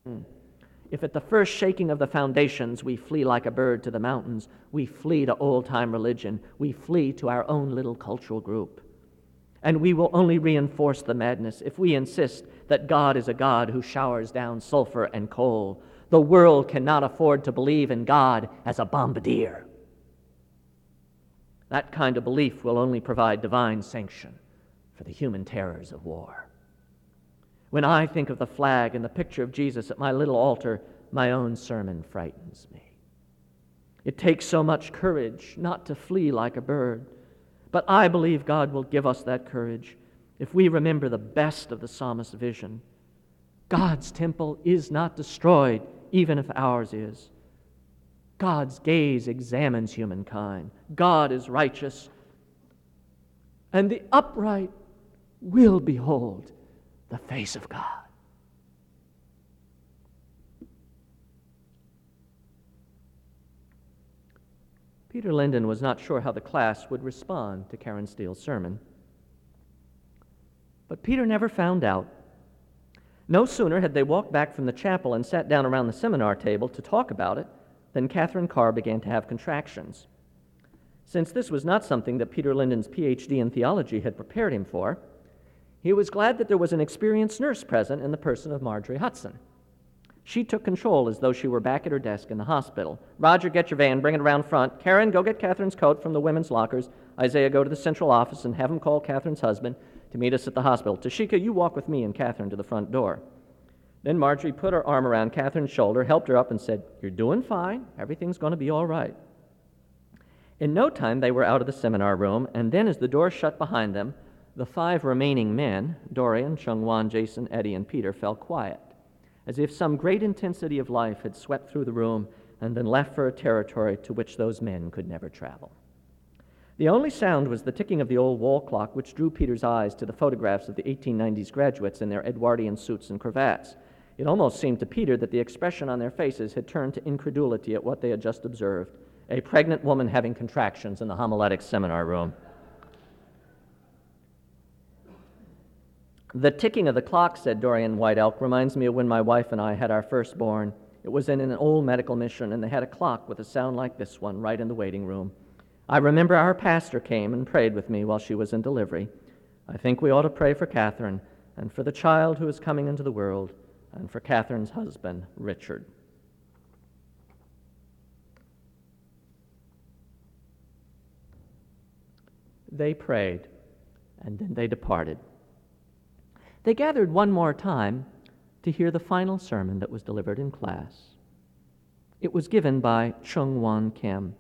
If at the first shaking of the foundations we flee like a bird to the mountains, we flee to old-time religion, we flee to our own little cultural group. And we will only reinforce the madness if we insist that God is a God who showers down sulfur and coal. The world cannot afford to believe in God as a bombardier. That kind of belief will only provide divine sanction for the human terrors of war. When I think of the flag and the picture of Jesus at my little altar, my own sermon frightens me. It takes so much courage not to flee like a bird, but I believe God will give us that courage if we remember the best of the psalmist's vision. God's temple is not destroyed, even if ours is. God's gaze examines humankind. God is righteous, and the upright will behold the face of God. Peter Linden was not sure how the class would respond to Karen Steele's sermon. But Peter never found out. No sooner had they walked back from the chapel and sat down around the seminar table to talk about it than Catherine Carr began to have contractions. Since this was not something that Peter Linden's Ph.D. in theology had prepared him for, he was glad that there was an experienced nurse present in the person of Marjorie Hudson. She took control as though she were back at her desk in the hospital. Roger, get your van, bring it around front. Karen, go get Catherine's coat from the women's lockers. Isaiah, go to the central office and have him call Catherine's husband to meet us at the hospital. Tashika, you walk with me and Catherine to the front door. Then Marjorie put her arm around Catherine's shoulder, helped her up, and said, "You're doing fine. Everything's going to be all right." In no time, they were out of the seminar room, and then as the door shut behind them, the 5 remaining men, Dorian, Chung-Wan, Jason, Eddie, and Peter, fell quiet, as if some great intensity of life had swept through the room and then left for a territory to which those men could never travel. The only sound was the ticking of the old wall clock, which drew Peter's eyes to the photographs of the 1890s graduates in their Edwardian suits and cravats. It almost seemed to Peter that the expression on their faces had turned to incredulity at what they had just observed, a pregnant woman having contractions in the homiletics seminar room. "The ticking of the clock," said Dorian White Elk, "reminds me of when my wife and I had our firstborn. It was in an old medical mission, and they had a clock with a sound like this one right in the waiting room. I remember our pastor came and prayed with me while she was in delivery. I think we ought to pray for Catherine and for the child who is coming into the world and for Catherine's husband, Richard." They prayed, and then they departed. They gathered one more time to hear the final sermon that was delivered in class. It was given by Chung-Wan Kim.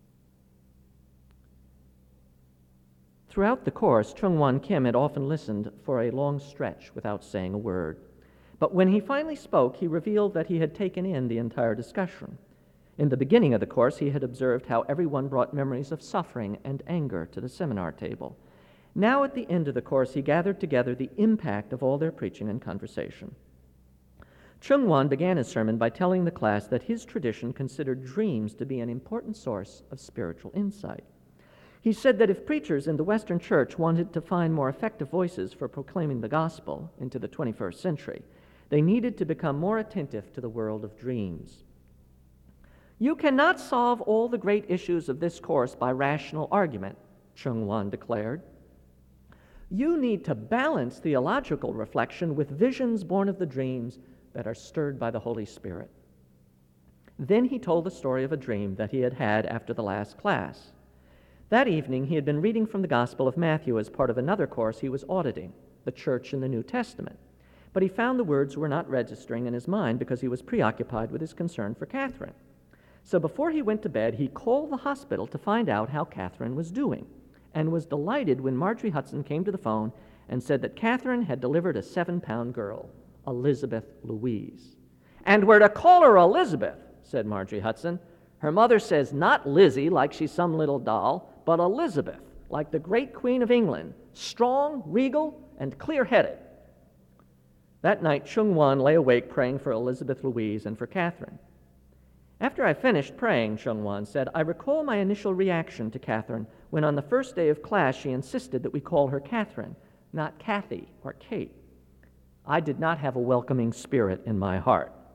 Throughout the course, Chung-Wan Kim had often listened for a long stretch without saying a word. But when he finally spoke, he revealed that he had taken in the entire discussion. In the beginning of the course, he had observed how everyone brought memories of suffering and anger to the seminar table. Now, at the end of the course, he gathered together the impact of all their preaching and conversation. Chung-Wan began his sermon by telling the class that his tradition considered dreams to be an important source of spiritual insight. He said that if preachers in the Western Church wanted to find more effective voices for proclaiming the gospel into the 21st century, they needed to become more attentive to the world of dreams. "You cannot solve all the great issues of this course by rational argument," Chung-Wan declared. "You need to balance theological reflection with visions born of the dreams that are stirred by the Holy Spirit." Then he told the story of a dream that he had had after the last class. That evening, he had been reading from the Gospel of Matthew as part of another course he was auditing, the Church in the New Testament. But he found the words were not registering in his mind because he was preoccupied with his concern for Catherine. So before he went to bed, he called the hospital to find out how Catherine was doing, and was delighted when Marjorie Hudson came to the phone and said that Catherine had delivered a 7-pound girl, Elizabeth Louise. "And we're to call her Elizabeth," said Marjorie Hudson. "Her mother says not Lizzie, like she's some little doll, but Elizabeth, like the great Queen of England, strong, regal, and clear-headed." That night, Chung-Wan lay awake praying for Elizabeth Louise and for Catherine. "After I finished praying," Chung-Wan said, "I recall my initial reaction to Catherine when on the first day of class she insisted that we call her Catherine, not Kathy or Kate. I did not have a welcoming spirit in my heart."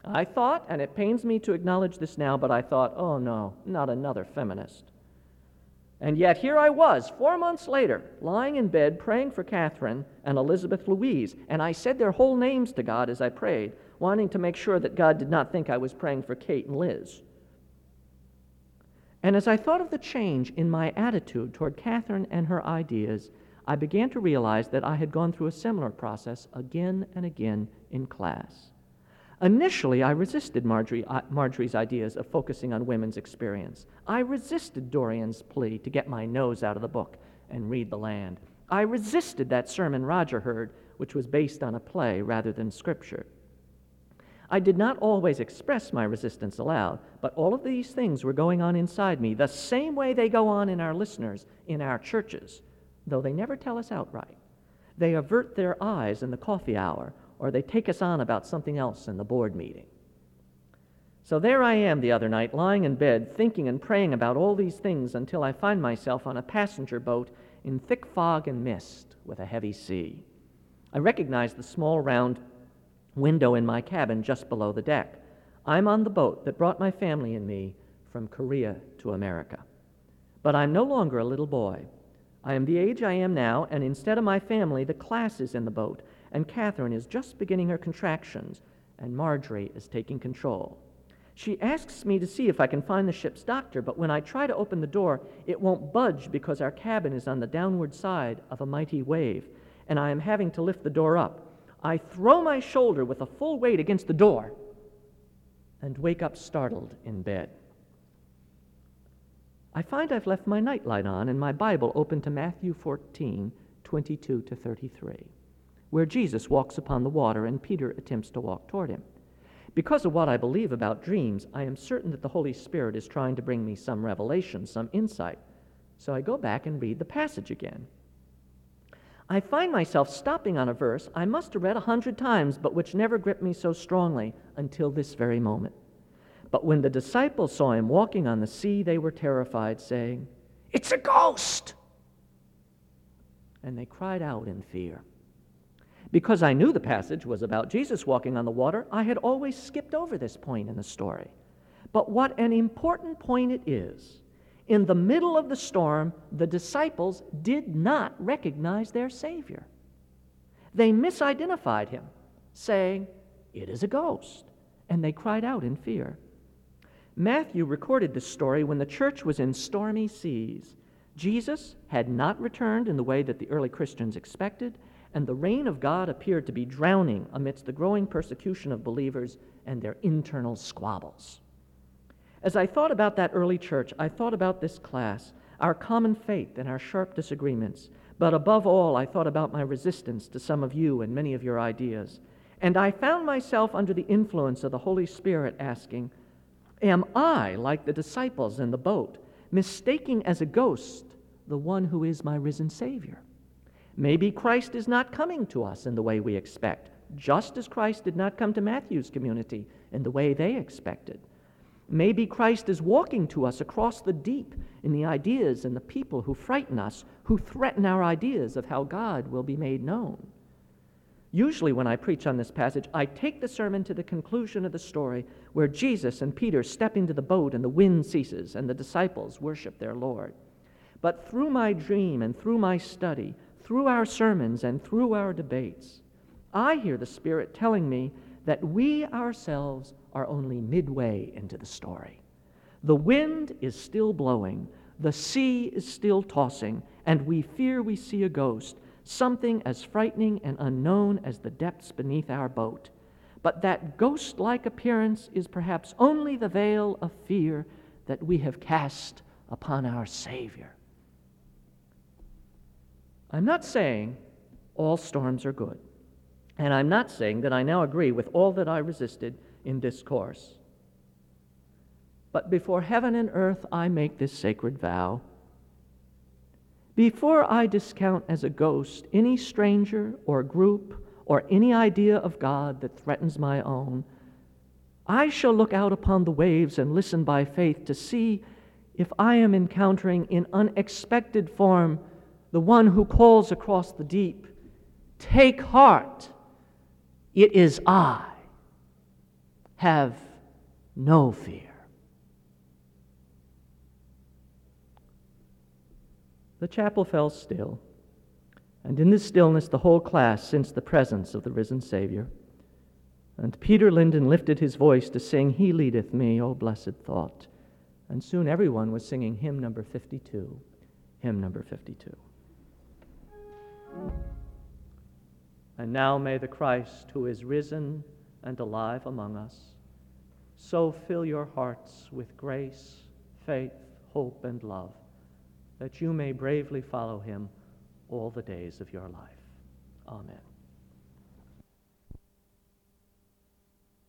I thought, and it pains me to acknowledge this now, but I thought, oh no, not another feminist. And yet here I was, 4 months later, lying in bed praying for Catherine and Elizabeth Louise, and I said their whole names to God as I prayed, wanting to make sure that God did not think I was praying for Kate and Liz. And as I thought of the change in my attitude toward Catherine and her ideas, I began to realize that I had gone through a similar process again and again in class. Initially, I resisted Marjorie's ideas of focusing on women's experience. I resisted Dorian's plea to get my nose out of the book and read the land. I resisted that sermon Roger heard, which was based on a play rather than scripture. I did not always express my resistance aloud, but all of these things were going on inside me the same way they go on in our listeners, in our churches, though they never tell us outright. They avert their eyes in the coffee hour, or they take us on about something else in the board meeting. So there I am the other night, lying in bed, thinking and praying about all these things until I find myself on a passenger boat in thick fog and mist with a heavy sea. I recognize the small round window in my cabin just below the deck. I'm on the boat that brought my family and me from Korea to America. But I'm no longer a little boy. I am the age I am now, and instead of my family, the class is in the boat, and Catherine is just beginning her contractions, and Marjorie is taking control. She asks me to see if I can find the ship's doctor, but when I try to open the door, it won't budge because our cabin is on the downward side of a mighty wave, and I am having to lift the door up. I throw my shoulder with a full weight against the door and wake up startled in bed. I find I've left my nightlight on and my Bible open to Matthew 14, 22-33, where Jesus walks upon the water and Peter attempts to walk toward him. Because of what I believe about dreams, I am certain that the Holy Spirit is trying to bring me some revelation, some insight. So I go back and read the passage again. I find myself stopping on a verse I must have read 100 times, but which never gripped me so strongly until this very moment. But when the disciples saw him walking on the sea, they were terrified, saying, "It's a ghost!" And they cried out in fear. Because I knew the passage was about Jesus walking on the water, I had always skipped over this point in the story. But what an important point it is. In the middle of the storm, the disciples did not recognize their Savior. They misidentified him, saying, "It is a ghost," and they cried out in fear. Matthew recorded this story when the church was in stormy seas. Jesus had not returned in the way that the early Christians expected, and the reign of God appeared to be drowning amidst the growing persecution of believers and their internal squabbles. As I thought about that early church, I thought about this class, our common faith and our sharp disagreements. But above all, I thought about my resistance to some of you and many of your ideas. And I found myself under the influence of the Holy Spirit asking, am I, like the disciples in the boat, mistaking as a ghost the one who is my risen Savior? Maybe Christ is not coming to us in the way we expect, just as Christ did not come to Matthew's community in the way they expected. Maybe Christ is walking to us across the deep in the ideas and the people who frighten us, who threaten our ideas of how God will be made known. Usually when I preach on this passage, I take the sermon to the conclusion of the story where Jesus and Peter step into the boat and the wind ceases and the disciples worship their Lord. But through my dream and through my study, through our sermons and through our debates, I hear the Spirit telling me that we ourselves are only midway into the story. The wind is still blowing, the sea is still tossing, and we fear we see a ghost, something as frightening and unknown as the depths beneath our boat. But that ghost-like appearance is perhaps only the veil of fear that we have cast upon our Savior. I'm not saying all storms are good, and I'm not saying that I now agree with all that I resisted in this course. But before heaven and earth I make this sacred vow. Before I discount as a ghost any stranger or group or any idea of God that threatens my own, I shall look out upon the waves and listen by faith to see if I am encountering in unexpected form the one who calls across the deep, "Take heart, it is I. have no fear. The chapel fell still, and in this stillness the whole class sensed the presence of the risen Savior. And Peter Linden lifted his voice to sing, "He leadeth me, O blessed thought." And soon everyone was singing hymn number 52. Hymn number 52. And now may the Christ, who is risen and alive among us, so fill your hearts with grace, faith, hope, and love, that you may bravely follow him all the days of your life. Amen.